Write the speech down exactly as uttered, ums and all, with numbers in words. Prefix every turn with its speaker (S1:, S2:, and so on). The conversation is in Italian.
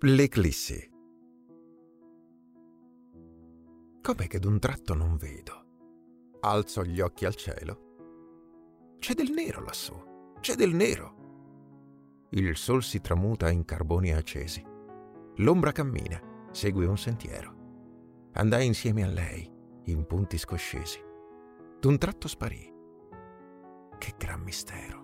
S1: L'eclissi. Com'è che d'un tratto non vedo? Alzo gli occhi al cielo. C'è del nero lassù, c'è del nero. Il sol si tramuta in carboni accesi. L'ombra cammina, segue un sentiero. Andai insieme a lei, in punti scoscesi. D'un tratto sparì. Che gran mistero.